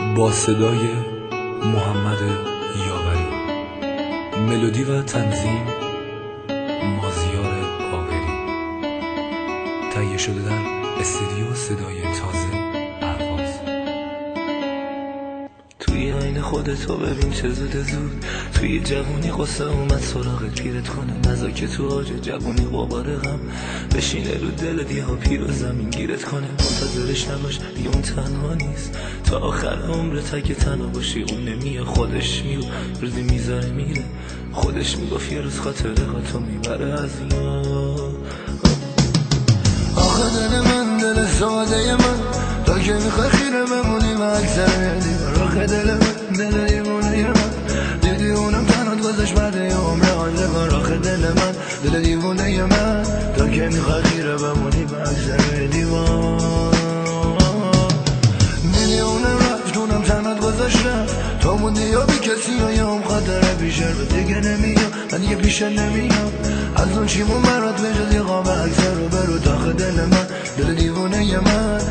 با صدای محمد یاوری، ملودی و تنظیم مازیار باقری، تهیه شده در استودیو صدای تازه اهواز. توی عین خودتو ببین چه زود توی جوونی قصه اومد سراغت پیرت کنه، نزا که تو آج جوونی غبار غم بشینه رو دلت، یه ها پیر و زمین گیرت کنه. منتظرش نباش دیگه اون تنها نیست، تا آخر عمرت اگه تنها باشی اون نمیه، خودش میو روزی میذاره میره، خودش میگفت یه روز خاطره ها تو میبره از یاد. آخه دل من دل ساده من، تا که میخوای خیره بمونی و اکثر دیوار. آخه دل من دل دیوونه من، دیدی اونم تنات گذاشت بعد یه عمر آنجگار. آخه دل من دل دیوونه من، تا که میخوای خیره بمونی و اکثر دیوار. دیدی اونم رفت اونم تنات گذاشت رفت، تا موندی یا بی کسی یا یه هم خاطره بیشتر به دیگه نمیام، من دیگه پیشه نمیام از اون چیمون برات بجز یه قاب اکثر رو برو. آخه دل من دل دیوونه من